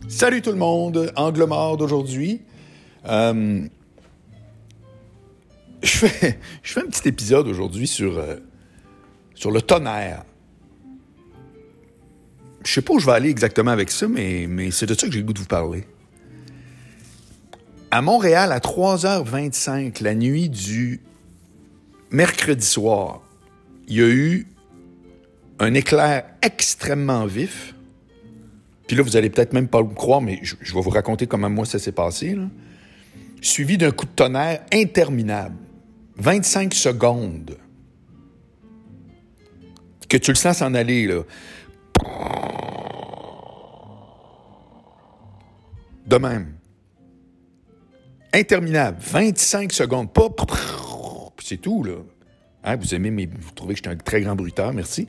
Salut tout le monde, Angle mort d'aujourd'hui. Je fais un petit épisode aujourd'hui sur le tonnerre. Je sais pas où je vais aller exactement avec ça, mais c'est de ça que j'ai le goût de vous parler. À Montréal, à 3h25, la nuit du mercredi soir, il y a eu un éclair extrêmement vif. Puis là, vous allez peut-être même pas me croire, mais je vais vous raconter comment moi ça s'est passé, là. Suivi d'un coup de tonnerre interminable. 25 secondes. Que tu le sens s'en aller, là. De même. Interminable. 25 secondes. Pas... Puis c'est tout, là. Hein, vous trouvez que je suis un très grand bruiteur, merci.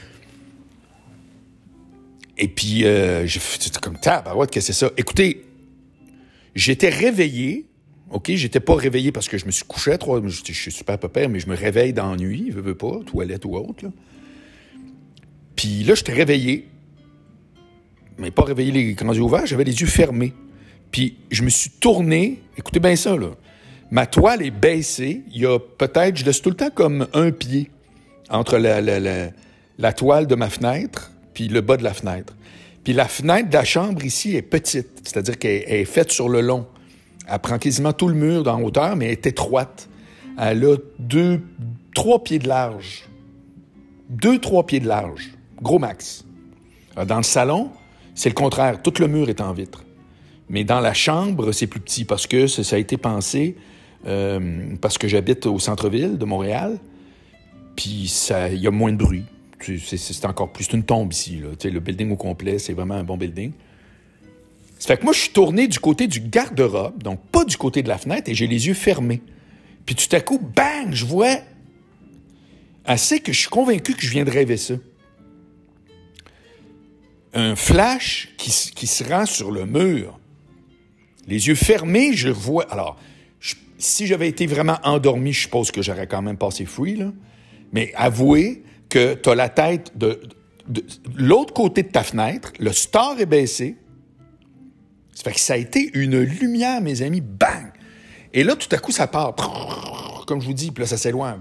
Et puis, j'étais comme, tabarouette, qu'est-ce que c'est ça? Écoutez, j'étais réveillé, OK? J'étais pas réveillé parce que je me suis couché à 3, je suis super pépère, mais je me réveille dans la nuit, veux pas, toilette ou autre, là. Puis là, j'étais réveillé, mais pas réveillé les grands yeux ouverts, j'avais les yeux fermés. Puis je me suis tourné, écoutez bien ça, là. Ma toile est baissée, il y a peut-être, je laisse tout le temps comme un pied entre la toile de ma fenêtre puis le bas de la fenêtre. Puis la fenêtre de la chambre ici est petite, c'est-à-dire qu'elle est faite sur le long. Elle prend quasiment tout le mur dans hauteur, mais elle est étroite. Elle a 3 pieds de large. 2-3 pieds de large. Gros max. Alors, dans le salon, c'est le contraire. Tout le mur est en vitre. Mais dans la chambre, c'est plus petit parce que ça a été pensé parce que j'habite au centre-ville de Montréal. Puis il y a moins de bruit. C'est encore plus. C'est une tombe ici, là. Tu sais, le building au complet, c'est vraiment un bon building. Ça fait que moi, je suis tourné du côté du garde-robe, donc pas du côté de la fenêtre, et j'ai les yeux fermés. Puis tout à coup, bang, je vois assez que je suis convaincu que je viens de rêver ça. Un flash qui se rend sur le mur. Les yeux fermés, je vois... Alors, si j'avais été vraiment endormi, je suppose que j'aurais quand même passé free, là. Mais avouez que tu as la tête de l'autre côté de ta fenêtre, le star est baissé. Ça fait que ça a été une lumière, mes amis, bang! Et là, tout à coup, ça part, comme je vous dis, puis là, ça s'éloigne.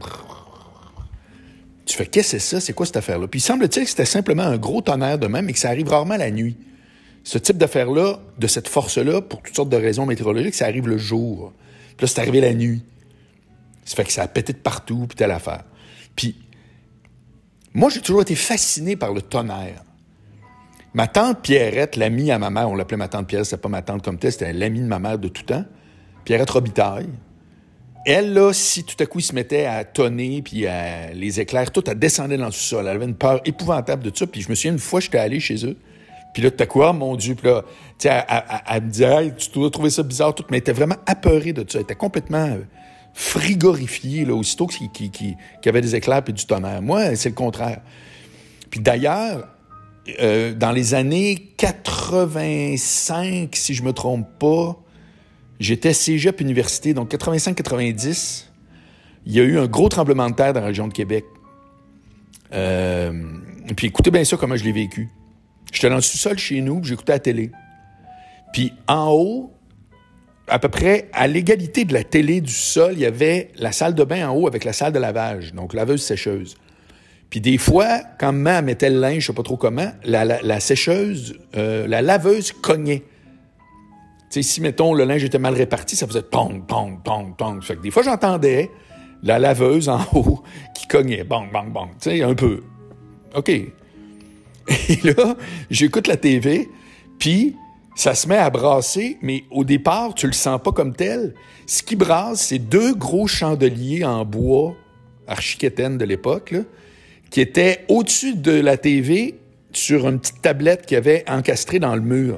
Tu fais, qu'est-ce que c'est ça? C'est quoi cette affaire-là? Puis il semble-t-il que c'était simplement un gros tonnerre de même et que ça arrive rarement la nuit. Ce type d'affaire-là, de cette force-là, pour toutes sortes de raisons météorologiques, ça arrive le jour. Puis là, c'est arrivé la nuit. Ça fait que ça a pété de partout, puis telle affaire. Puis, moi, j'ai toujours été fasciné par le tonnerre. Ma tante Pierrette, l'amie à ma mère, on l'appelait ma tante Pierrette, c'était pas ma tante comme telle, c'était l'amie de ma mère de tout temps, Pierrette Robitaille. Elle, là, si tout à coup, il se mettait à tonner, puis les éclairs, tout, elle descendait dans le sous-sol. Elle avait une peur épouvantable de ça. Puis je me souviens, une fois, j'étais allé chez eux. Puis là, tout à coup, oh mon Dieu, puis là, tu sais, elle me disait, hey, tu dois trouver ça bizarre, tout. Mais elle était vraiment apeurée de ça. Elle était complètement frigorifiée, là, aussitôt qu'il y avait des éclairs puis du tonnerre. Moi, c'est le contraire. Puis d'ailleurs, dans les années 85, si je me trompe pas, j'étais cégep université, donc 85-90, il y a eu un gros tremblement de terre dans la région de Québec. Puis écoutez bien ça, comment je l'ai vécu. J'étais dans le sous-sol chez nous, puis j'écoutais la télé. Puis en haut, à peu près à l'égalité de la télé du sol, il y avait la salle de bain en haut avec la salle de lavage, donc laveuse-sécheuse. Puis des fois, quand maman mettait le linge, je sais pas trop comment, la sécheuse, la laveuse cognait. Tu sais, si, mettons, le linge était mal réparti, ça faisait pong, pong, pong, pong. Fait que des fois, j'entendais la laveuse en haut qui cognait, bang, bang, bang. Tu sais, un peu. OK. Et là, j'écoute la TV, puis ça se met à brasser, mais au départ, tu le sens pas comme tel. Ce qui brasse, c'est 2 gros chandeliers en bois, archiquétaine de l'époque, là, qui étaient au-dessus de la TV sur une petite tablette qu'il y avait encastrée dans le mur.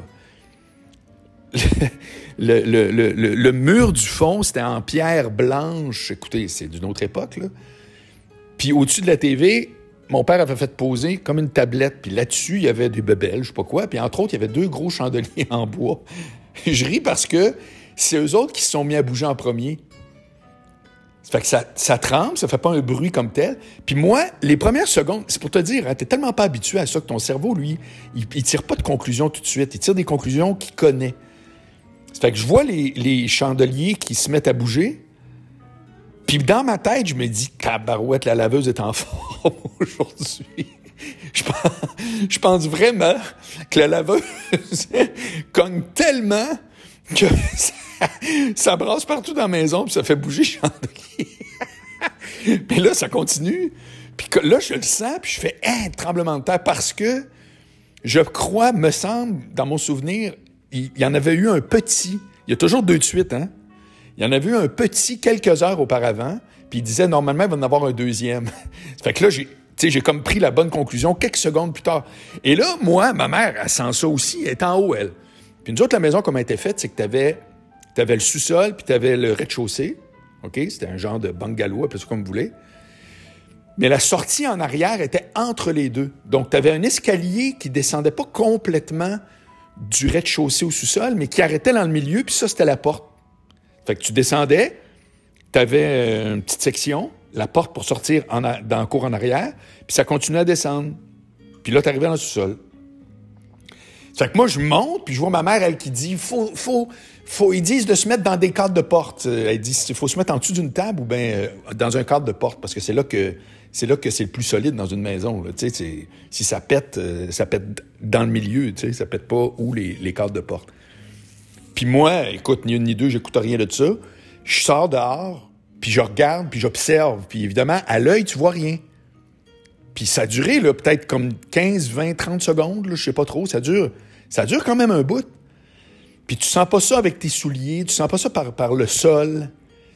Le mur du fond, c'était en pierre blanche. Écoutez, c'est d'une autre époque, là. Puis au-dessus de la TV, mon père avait fait poser comme une tablette. Puis là-dessus, il y avait des bebelles, je sais pas quoi. Puis entre autres, il y avait 2 gros chandeliers en bois. Je ris parce que c'est eux autres qui se sont mis à bouger en premier. Ça fait que ça tremble, ça fait pas un bruit comme tel. Puis moi, les premières secondes, c'est pour te dire, hein, t'es tellement pas habitué à ça que ton cerveau, lui, il tire pas de conclusions tout de suite. Il tire des conclusions qu'il connaît. Ça fait que je vois les chandeliers qui se mettent à bouger. Puis dans ma tête, je me dis, tabarouette, la laveuse est en forme aujourd'hui. Je pense vraiment que la laveuse cogne tellement que ça brasse partout dans la maison, puis ça fait bouger le chandelier. Puis là, ça continue. Puis là, je le sens, puis je fais tremblement de terre, parce que je crois, me semble, dans mon souvenir, il y en avait eu un petit. Il y a toujours 2 de suite, hein? Il y en avait eu un petit quelques heures auparavant, puis il disait, normalement, il va en avoir un deuxième. Ça fait que là, j'ai comme pris la bonne conclusion quelques secondes plus tard. Et là, moi, ma mère, elle sent ça aussi, elle est en haut, elle. Puis nous autres, la maison, comment elle était faite, c'est que t'avais le sous-sol, puis t'avais le rez-de-chaussée. OK? C'était un genre de bungalow, appelez ça comme vous voulez. Mais la sortie en arrière était entre les deux. Donc, t'avais un escalier qui descendait pas complètement du rez-de-chaussée au sous-sol, mais qui arrêtait dans le milieu, puis ça, c'était la porte. Fait que tu descendais, t'avais une petite section, la porte pour sortir dans la cour en arrière, puis ça continuait à descendre. Puis là, t'arrivais dans le sous-sol. Fait que moi, je monte, puis je vois ma mère, elle, qui dit, ils disent de se mettre dans des cadres de porte. Elle dit, il faut se mettre en dessous d'une table ou bien dans un cadre de porte, parce que c'est là que c'est le plus solide dans une maison. Là. Si ça pète dans le milieu, ça pète pas où les cadres de porte. Puis moi, écoute, ni une ni deux, j'écoute rien de ça. Je sors dehors, puis je regarde, puis j'observe. Puis évidemment, à l'œil, tu vois rien. Puis ça a duré, là, peut-être comme 15, 20, 30 secondes, là, je sais pas trop. Ça dure quand même un bout. Puis tu sens pas ça avec tes souliers, tu sens pas ça par le sol.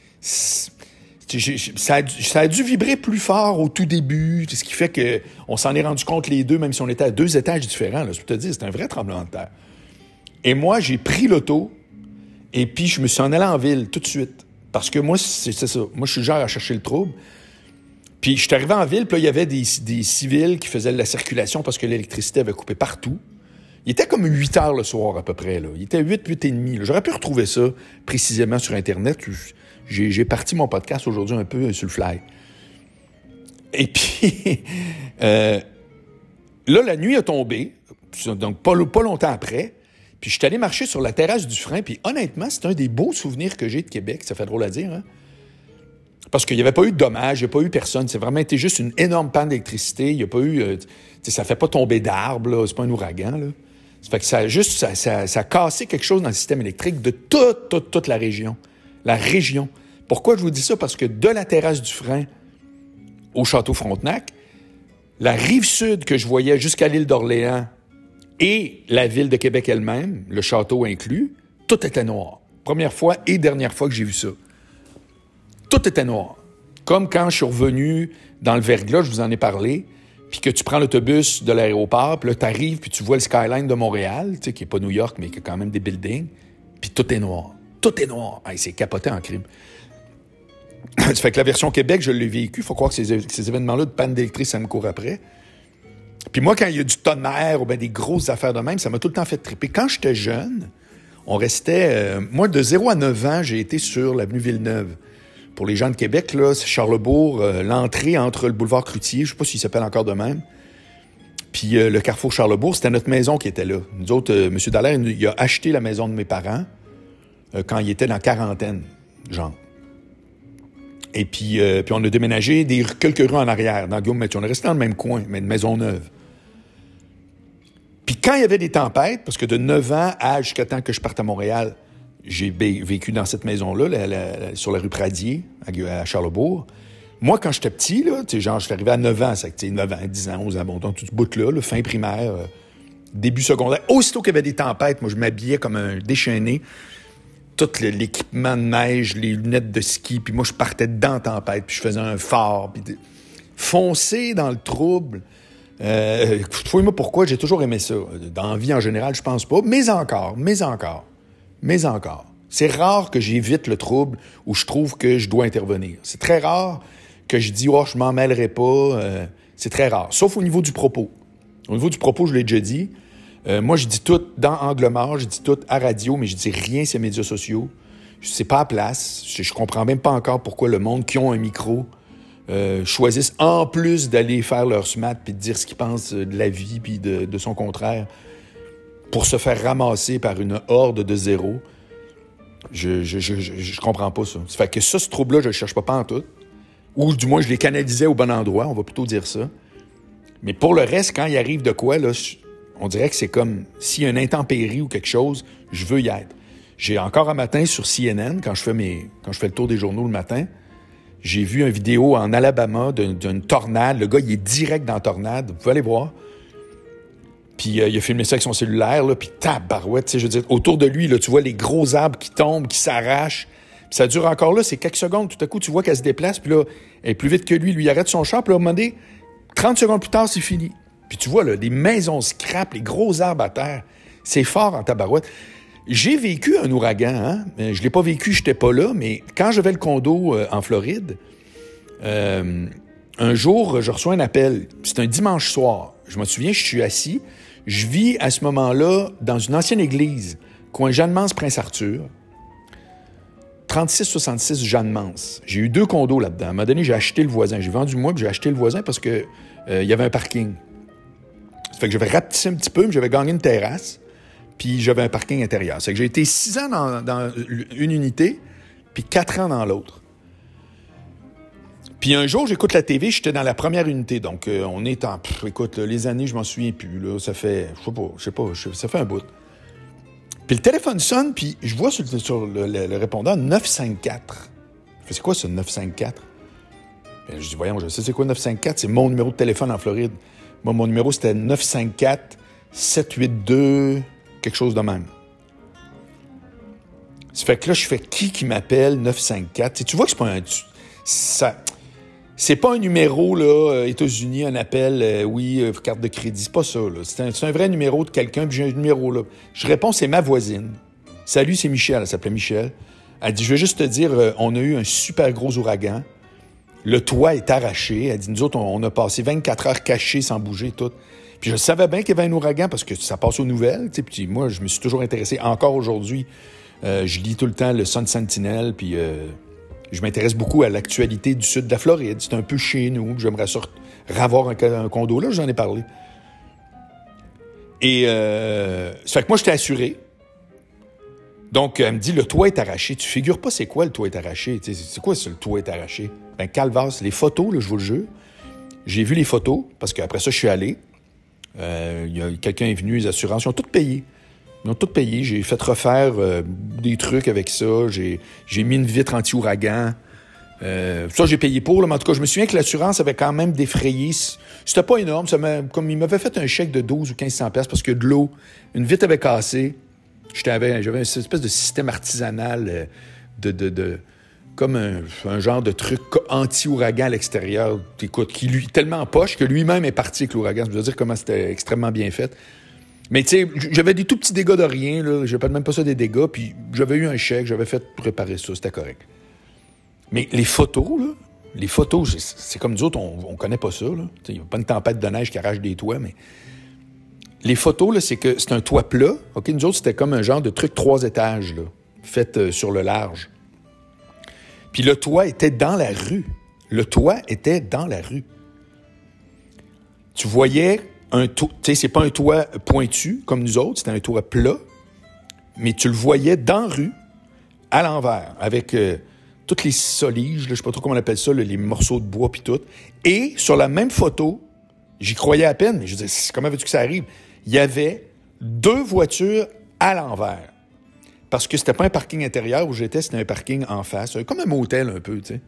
Ça a dû vibrer plus fort au tout début, ce qui fait qu'on s'en est rendu compte les deux, même si on était à 2 étages différents. Là, je peux te dire, c'est un vrai tremblement de terre. Et moi, j'ai pris l'auto, et puis je me suis en allé en ville tout de suite. Parce que moi, c'est ça. Moi, je suis le genre à chercher le trouble. Puis je suis arrivé en ville, puis là, il y avait des civils qui faisaient de la circulation parce que l'électricité avait coupé partout. Il était comme 8 heures le soir, à peu près. Là. Il était 8 et demi. Là. J'aurais pu retrouver ça précisément sur Internet. J'ai parti mon podcast aujourd'hui un peu sur le fly. Et puis, là, la nuit a tombé, donc pas longtemps après. Puis je suis allé marcher sur la terrasse du Frein, puis honnêtement, c'est un des beaux souvenirs que j'ai de Québec. Ça fait drôle à dire, hein? Parce qu'il n'y avait pas eu de dommages, il n'y a pas eu personne. C'est vraiment été juste une énorme panne d'électricité. Il n'y a pas eu... ça ne fait pas tomber d'arbres, là. C'est pas un ouragan, là. Ça fait que ça a cassé quelque chose dans le système électrique de toute la région. La région. Pourquoi je vous dis ça? Parce que de la terrasse du Frein au Château Frontenac, la rive sud que je voyais jusqu'à l'île d'Orléans et la ville de Québec elle-même, le château inclus, tout était noir. Première fois et dernière fois que j'ai vu ça. Tout était noir. Comme quand je suis revenu dans le Verglas, je vous en ai parlé, puis que tu prends l'autobus de l'aéroport, puis là, tu arrives, puis tu vois le skyline de Montréal, tu sais, qui n'est pas New York, mais qui a quand même des buildings, puis tout est noir. Tout est noir. Hey, c'est capoté en crime. Ça fait que la version Québec, je l'ai vécu. Il faut croire que ces événements-là de panne d'électricité, ça me court après. Puis moi, quand il y a du tonnerre ou bien des grosses affaires de même, ça m'a tout le temps fait triper. Quand j'étais jeune, on restait... moi, de 0 à 9 ans, j'ai été sur l'avenue Villeneuve. Pour les gens de Québec, là, c'est Charlesbourg, l'entrée entre le boulevard Cloutier, je sais pas s'il s'appelle encore de même, puis le carrefour Charlesbourg, c'était notre maison qui était là. Nous autres, M. Dallaire, il a acheté la maison de mes parents quand il était dans la quarantaine, genre. Et puis on a déménagé quelques rues en arrière, dans Guillaume-Mathieu. On est resté dans le même coin, mais une maison neuve. Puis quand il y avait des tempêtes, parce que de 9 ans jusqu'à temps que je parte à Montréal, j'ai vécu dans cette maison-là, sur la rue Pradier, à Charlesbourg. Moi, quand j'étais petit, là, genre, je suis arrivé à 9 ans, c'est 9 ans, 10 ans, 11 ans, bon, dans tout ce bout-là, fin primaire, début secondaire. Aussitôt qu'il y avait des tempêtes, moi, je m'habillais comme un déchaîné. Tout l'équipement de neige, les lunettes de ski, puis moi, je partais dans la tempête, puis je faisais un phare, puis foncer dans le trouble. Fouille-moi pourquoi, j'ai toujours aimé ça. Dans la vie, en général, je pense pas, mais encore. C'est rare que j'évite le trouble où je trouve que je dois intervenir. C'est très rare que je dis « Oh, je m'en mêlerai pas ». C'est très rare, sauf au niveau du propos. Au niveau du propos, je l'ai déjà dit. Moi, je dis tout dans Angle Mort, je dis tout à radio, mais je dis rien sur les médias sociaux. C'est pas à place. Je comprends même pas encore pourquoi le monde qui ont un micro choisissent en plus d'aller faire leur smat puis de dire ce qu'ils pensent de la vie puis de son contraire pour se faire ramasser par une horde de zéro. Je comprends pas ça. Ça fait que ça, ce trouble-là, je le cherche pas pantoute. Ou du moins, je les canalisais au bon endroit, on va plutôt dire ça. Mais pour le reste, quand il arrive de quoi, là, on dirait que c'est comme s'il y a une intempérie ou quelque chose, je veux y être. J'ai encore un matin sur CNN, quand je fais le tour des journaux le matin, j'ai vu une vidéo en Alabama d'une tornade. Le gars, il est direct dans la tornade. Vous pouvez aller voir. Puis il a filmé ça avec son cellulaire, là, puis tabarouette, tu sais, je veux dire, autour de lui, là, tu vois les gros arbres qui tombent, qui s'arrachent. Puis ça dure encore là, c'est quelques secondes. Tout à coup, tu vois qu'elle se déplace, puis là, elle est plus vite que lui. Lui, il arrête son char, puis là, à un moment donné, 30 secondes plus tard, c'est fini. Puis tu vois, là, les maisons scrapent, les gros arbres à terre. C'est fort en tabarouette. J'ai vécu un ouragan, hein. Je l'ai pas vécu, j'étais pas là, mais quand j'avais le condo en Floride, un jour, je reçois un appel. C'est un dimanche soir. Je me souviens, je suis assis. Je vis à ce moment-là dans une ancienne église, coin Jeanne-Mance, Prince-Arthur. 3666 Jeanne-Mance. J'ai eu 2 condos là-dedans. À un moment donné, j'ai acheté le voisin. J'ai vendu moi, puis j'ai acheté le voisin parce que il y avait un parking. Ça fait que j'avais rapetissé un petit peu, mais j'avais gagné une terrasse, puis j'avais un parking intérieur. Ça fait que j'ai été 6 ans dans une unité, puis 4 ans dans l'autre. Puis un jour, j'écoute la TV, j'étais dans la première unité. Donc, on est en... écoute, là, les années, je m'en souviens plus. Là, ça fait... Je sais pas, ça fait un bout. Puis le téléphone sonne, puis je vois sur le répondant 954. C'est quoi, ça, 954? Bien, je dis, voyons, je sais c'est quoi 954? C'est mon numéro de téléphone en Floride. Moi, mon numéro, c'était 954-782, quelque chose de même. Ça fait que là, je fais qui m'appelle 954? Tu vois que c'est pas un... C'est pas un numéro, là, États-Unis, un appel, carte de crédit. C'est pas ça, là. C'est un vrai numéro de quelqu'un, puis j'ai un numéro, là. Je réponds, c'est ma voisine. Salut, c'est Michel. Elle s'appelait Michel. Elle dit, je vais juste te dire, on a eu un super gros ouragan. Le toit est arraché. Elle dit, nous autres, on a passé 24 heures cachés sans bouger, tout. Puis je savais bien qu'il y avait un ouragan parce que ça passe aux nouvelles, tu sais. Puis moi, je me suis toujours intéressé. Encore aujourd'hui, je lis tout le temps le Sun Sentinel, puis... je m'intéresse beaucoup à l'actualité du sud de la Floride. C'est un peu chez nous. J'aimerais ça ravoir un condo. Là, j'en ai parlé. Et ça fait que moi, j'étais assuré. Donc, elle me dit, le toit est arraché. Tu figures pas c'est quoi le toit est arraché. C'est quoi ça, le toit est arraché? Ben, calvasse, les photos, là, je vous le jure. J'ai vu les photos, parce qu'après ça, je suis allé. Quelqu'un est venu, les assurances, ils ont tout payé. Ils ont tout payé. J'ai fait refaire des trucs avec ça. J'ai mis une vitre anti-ouragan. Ça, j'ai payé pour. Là, mais en tout cas, je me souviens que l'assurance avait quand même défrayé. C'était pas énorme. Comme il m'avait fait un chèque de 12 ou 1500$ parce que de l'eau, une vitre avait cassé. J'avais une espèce de système artisanal comme un genre de truc anti-ouragan à l'extérieur. Écoute, qui lui tellement poche que lui-même est parti avec l'ouragan. Je veux dire comment c'était extrêmement bien fait. Mais tu sais, j'avais des tout petits dégâts de rien, là. J'appelle même pas ça des dégâts, puis j'avais eu un chèque, j'avais fait réparer ça, c'était correct. Mais les photos, c'est comme nous autres, on connaît pas ça, là. Il n'y a pas une tempête de neige qui arrache des toits, mais... Les photos, là, c'est que c'est un toit plat. OK, nous autres, c'était comme un genre de truc 3 étages, là, fait sur le large. Puis le toit était dans la rue. Le toit était dans la rue. Tu voyais... tu sais, c'est pas un toit pointu comme nous autres, c'était un toit plat, mais tu le voyais dans la rue, à l'envers, avec toutes les soliges, là, je sais pas trop comment on appelle ça, là, les morceaux de bois puis tout. Et sur la même photo, j'y croyais à peine, mais je disais, comment veux-tu que ça arrive? Il y avait 2 voitures à l'envers. Parce que c'était pas un parking intérieur où j'étais, c'était un parking en face, comme un motel un peu, tu sais.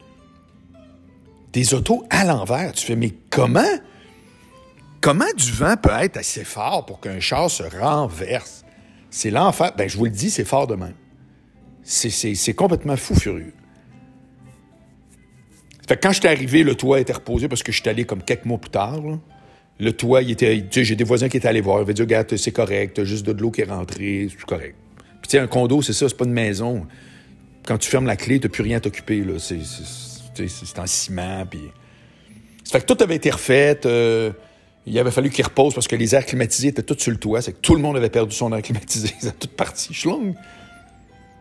Des autos à l'envers. Tu fais, mais comment du vent peut être assez fort pour qu'un char se renverse? C'est l'enfer. Ben, je vous le dis, c'est fort de même. C'est complètement fou furieux. Fait que quand j'étais arrivé, le toit était reposé parce que je suis allé comme quelques mois plus tard. Là. Le toit, il était... Tu sais, j'ai des voisins qui étaient allés voir. Ils avaient dit, regarde, c'est correct, t'as juste de l'eau qui est rentrée, c'est correct. Puis tu sais, un condo, c'est ça, c'est pas une maison. Quand tu fermes la clé, t'as plus rien à t'occuper, là. C'est en ciment, puis... Ça fait que tout avait été refait. Il avait fallu qu'il repose parce que les airs climatisés étaient tous sur le toit. C'est que tout le monde avait perdu son air climatisé. Ça a tout parti. Schlong.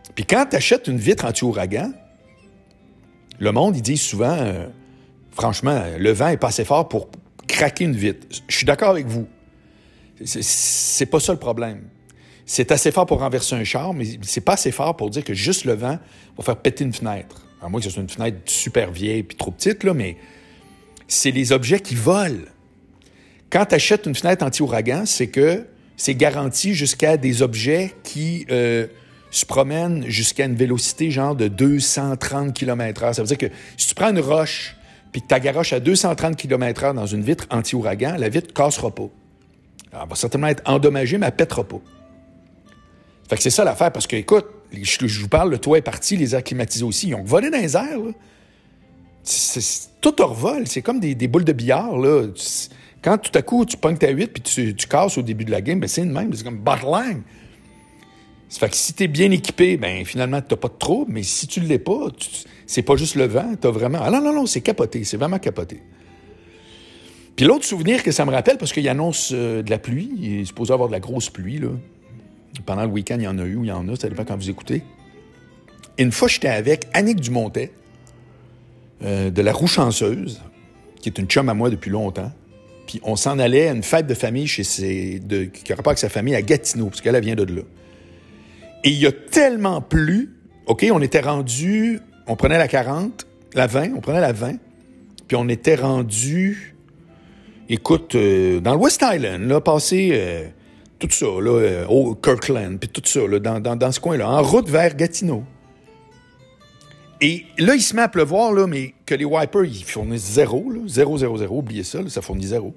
Puis quand tu achètes une vitre anti-ouragan, le monde, ils disent souvent, franchement, le vent est pas assez fort pour craquer une vitre. Je suis d'accord avec vous. C'est pas ça le problème. C'est assez fort pour renverser un char, mais c'est pas assez fort pour dire que juste le vent va faire péter une fenêtre. À moins que ce soit une fenêtre super vieille puis trop petite, là, mais c'est les objets qui volent. Quand tu achètes une fenêtre anti-ouragan, c'est que c'est garanti jusqu'à des objets qui se promènent jusqu'à une vélocité genre de 230 km/h. Ça veut dire que si tu prends une roche puis que tu garoches à 230 km/h dans une vitre anti-ouragan, la vitre ne cassera pas. Alors, elle va certainement être endommagée, mais elle ne pètera pas. Fait que c'est ça l'affaire, parce que, écoute, je vous parle, le toit est parti, les airs climatisés aussi, ils ont volé dans les airs, là. Tout revole, c'est comme des boules de billard, là. Quand tout à coup, tu pognes ta 8 puis tu casses au début de la game, ben c'est le même, c'est comme botlang. Ça fait que si t'es bien équipé, ben finalement, t'as pas de trouble, mais si tu l'es pas, c'est pas juste le vent, t'as vraiment... Ah non, c'est capoté, c'est vraiment capoté. Puis l'autre souvenir que ça me rappelle, parce qu'il annonce de la pluie, il est supposé avoir de la grosse pluie, là. Pendant le week-end, il y en a eu ou il y en a, ça dépend quand vous écoutez. Une fois, j'étais avec Annick Dumontet, de la Roue Chanceuse, qui est une chum à moi depuis longtemps. Puis on s'en allait à une fête de famille qui a rapport avec sa famille à Gatineau, parce qu'elle vient de là. Et il y a tellement plu, OK, on était rendu, on prenait la 40, la 20, on prenait la 20, puis on était rendu, écoute, dans le West Island, là, passé... tout ça, là, au Kirkland, puis tout ça, là, dans ce coin-là, en route vers Gatineau. Et là, il se met à pleuvoir, là, mais que les wipers, ils fournissent 0, là, 0, 0, 0, oubliez ça, là, ça fournit 0.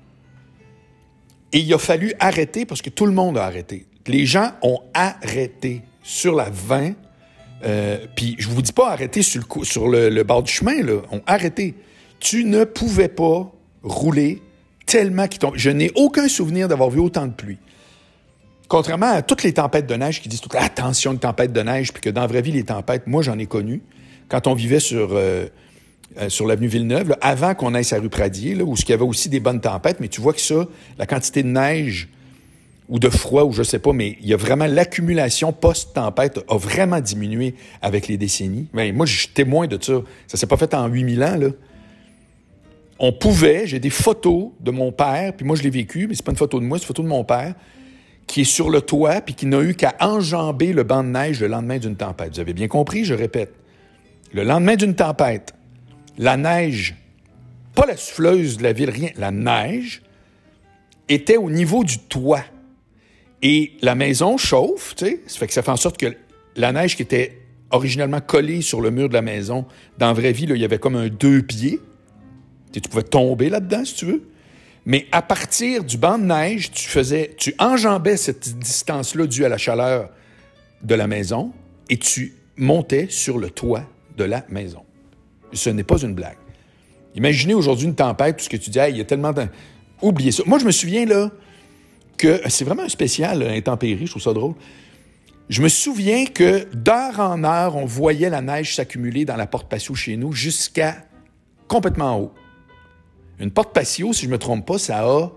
Et il a fallu arrêter parce que tout le monde a arrêté. Les gens ont arrêté sur la 20, puis je vous dis pas arrêter sur le bord du chemin, là, ont arrêté. Tu ne pouvais pas rouler tellement qu'il tombe. Je n'ai aucun souvenir d'avoir vu autant de pluie. Contrairement à toutes les tempêtes de neige qui disent « Attention, une tempête de neige », puis que dans la vraie vie, les tempêtes, moi, j'en ai connu. Quand on vivait sur l'avenue Villeneuve, là, avant qu'on aille sur la rue Pradier, là, où il y avait aussi des bonnes tempêtes, mais tu vois que ça, la quantité de neige ou de froid, ou je sais pas, mais il y a vraiment l'accumulation post-tempête a vraiment diminué avec les décennies. Ben, moi, je suis témoin de ça. Ça s'est pas fait en 8000 ans, là. On pouvait, j'ai des photos de mon père, puis moi, je l'ai vécu, mais c'est pas une photo de moi, c'est une photo de mon père, qui est sur le toit, puis qui n'a eu qu'à enjamber le banc de neige le lendemain d'une tempête. Vous avez bien compris, je répète. Le lendemain d'une tempête, la neige, pas la souffleuse de la ville, rien, la neige était au niveau du toit. Et la maison chauffe, tu sais, ça fait en sorte que la neige qui était originalement collée sur le mur de la maison, dans la vraie vie, là, il y avait comme un 2 pieds. Tu pouvais tomber là-dedans, si tu veux. Mais à partir du banc de neige, tu enjambais cette distance-là due à la chaleur de la maison et tu montais sur le toit de la maison. Ce n'est pas une blague. Imaginez aujourd'hui une tempête, tout ce que tu dis, hey, il y a tellement de... Oubliez ça. Moi, je me souviens, là, que... C'est vraiment un spécial, intempérie, je trouve ça drôle. Je me souviens que d'heure en heure, on voyait la neige s'accumuler dans la porte patio chez nous jusqu'à complètement en haut. Une porte patio, si je ne me trompe pas, ça a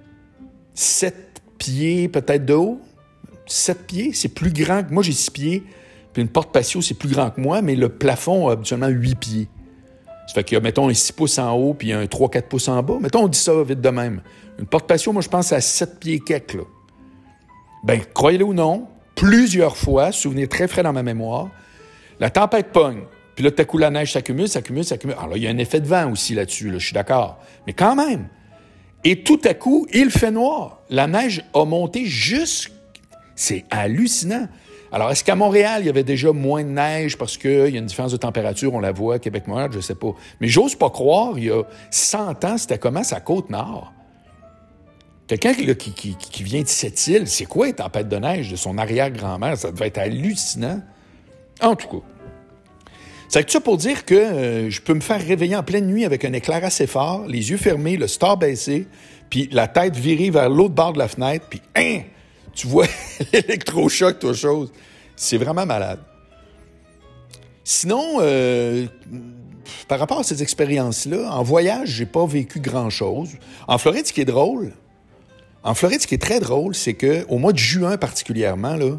7 pieds peut-être de haut. 7 pieds, c'est plus grand que moi, j'ai 6 pieds. Puis une porte patio, c'est plus grand que moi, mais le plafond a habituellement 8 pieds. Ça fait qu'il y a, mettons, un 6 pouces en haut puis un 3-4 pouces en bas. Mettons, on dit ça vite de même. Une porte patio, moi, je pense à 7 pieds quelques, là. Ben, croyez-le ou non, plusieurs fois, souvenir très frais dans ma mémoire, la tempête pogne. Puis là, tout à coup, la neige s'accumule. Alors là, il y a un effet de vent aussi là-dessus, là, je suis d'accord. Mais quand même. Et tout à coup, il fait noir. La neige a monté C'est hallucinant. Alors, est-ce qu'à Montréal, il y avait déjà moins de neige parce qu'il y a une différence de température, on la voit, à Québec-Montréal, je ne sais pas. Mais j'ose pas croire, il y a 100 ans, c'était comment sa Côte-Nord? Quelqu'un là, qui vient de cette île, c'est quoi une tempête de neige de son arrière-grand-mère? Ça devait être hallucinant. En tout cas. C'est que ça pour dire que je peux me faire réveiller en pleine nuit avec un éclair assez fort, les yeux fermés, le star baissé, puis la tête virée vers l'autre bord de la fenêtre, puis tu vois l'électrochoc, toute chose. C'est vraiment malade. Sinon, par rapport à ces expériences-là, en voyage, j'ai pas vécu grand-chose. En Floride, ce qui est très drôle, c'est qu'au mois de juin particulièrement, là,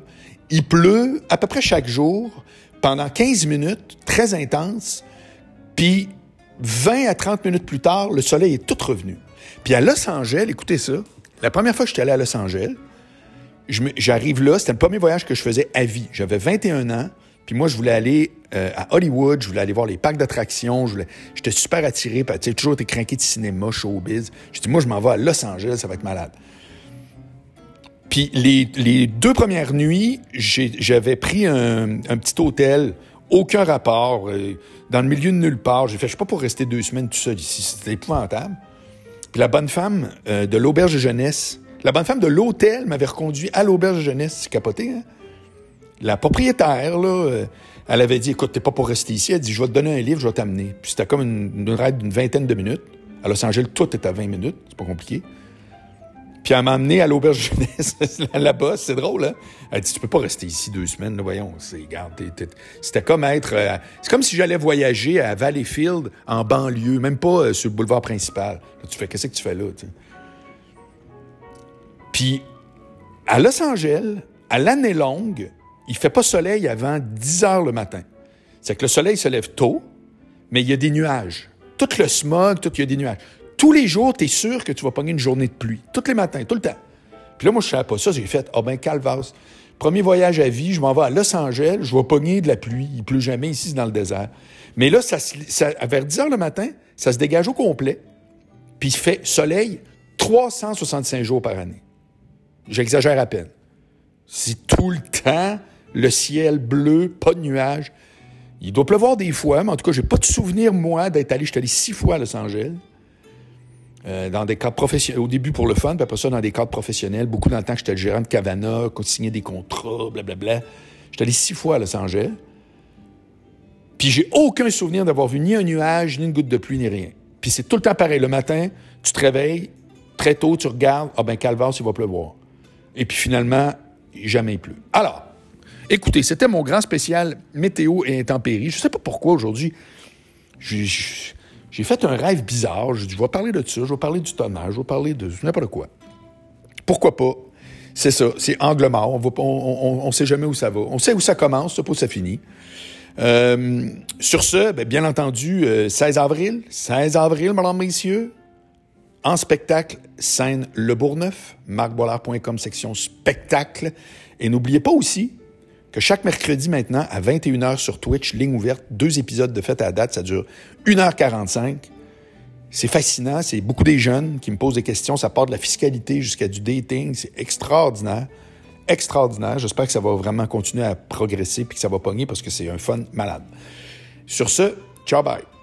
Il pleut à peu près chaque jour, pendant 15 minutes, très intense, puis 20 à 30 minutes plus tard, le soleil est tout revenu. Puis à Los Angeles, écoutez ça, la première fois que j'étais allé à Los Angeles, j'arrive là, c'était le premier voyage que je faisais à vie. J'avais 21 ans, puis moi, je voulais aller à Hollywood, je voulais aller voir les parcs d'attractions, j'étais super attiré, tu sais, toujours été craqué de cinéma, showbiz. J'ai dit, moi, je m'en vais à Los Angeles, ça va être malade. Puis les 2 premières nuits, j'avais pris un petit hôtel, aucun rapport, dans le milieu de nulle part. J'ai fait, je suis pas pour rester 2 semaines tout seul ici, c'était épouvantable. Puis la bonne femme de l'auberge de jeunesse, la bonne femme de l'hôtel m'avait reconduit à l'auberge de jeunesse, c'est capoté, hein? La propriétaire, là, elle avait dit, écoute, t'es pas pour rester ici. Elle dit, je vais te donner un livre, je vais t'amener. Puis c'était comme une ride d'une 20aine de minutes. À Los Angeles, tout est à 20 minutes, c'est pas compliqué. Puis elle m'a amené à l'auberge jeunesse là-bas, c'est drôle, hein? Elle dit, tu peux pas rester ici 2 semaines, là, voyons. C'était comme être... c'est comme si j'allais voyager à Valleyfield, en banlieue, même pas sur le boulevard principal. Là, tu fais, qu'est-ce que tu fais là, tu sais? Puis, à Los Angeles, à l'année longue, il fait pas soleil avant 10 heures le matin. C'est que le soleil se lève tôt, mais il y a des nuages. Tout le smog, il y a des nuages. Tous les jours, tu es sûr que tu vas pogner une journée de pluie. Tous les matins, tout le temps. Puis là, moi, je ne savais pas ça. J'ai fait, calvasse. Premier voyage à vie, je m'en vais à Los Angeles, je vais pogner de la pluie. Il ne pleut jamais ici, c'est dans le désert. Mais là, vers 10 heures le matin, ça se dégage au complet. Puis il fait soleil 365 jours par année. J'exagère à peine. C'est tout le temps, le ciel bleu, pas de nuages. Il doit pleuvoir des fois, mais en tout cas, j'ai pas de souvenir, moi, d'être allé. Je suis allé 6 fois à Los Angeles. Dans des cadres professionnels, au début pour le fun, puis après ça, dans des cadres professionnels. Beaucoup dans le temps que j'étais le gérant de Cavana, qu'on signait des contrats, blablabla. J'étais allé 6 fois à Los Angeles. Puis j'ai aucun souvenir d'avoir vu ni un nuage, ni une goutte de pluie, ni rien. Puis c'est tout le temps pareil. Le matin, tu te réveilles, très tôt, tu regardes, calvaire, il va pleuvoir. Et puis finalement, jamais il pleut. Alors, écoutez, c'était mon grand spécial météo et intempéries. Je ne sais pas pourquoi aujourd'hui, j'ai fait un rêve bizarre. Je vais parler de ça, je vais parler du tonnage, je vais parler de n'importe quoi. Pourquoi pas? C'est ça, c'est angle mort. On sait jamais où ça va. On sait où ça commence, ça pas où ça finit. Sur ce, bien entendu, 16 avril, mesdames, messieurs, en spectacle, scène Le Bourgneuf, marcboilard.com, section spectacle. Et n'oubliez pas aussi que chaque mercredi maintenant, à 21h sur Twitch, ligne ouverte, 2 épisodes de Fête à la date, ça dure 1h45. C'est fascinant, c'est beaucoup des jeunes qui me posent des questions, ça part de la fiscalité jusqu'à du dating, c'est extraordinaire. Extraordinaire. J'espère que ça va vraiment continuer à progresser puis que ça va pogner parce que c'est un fun malade. Sur ce, ciao, bye.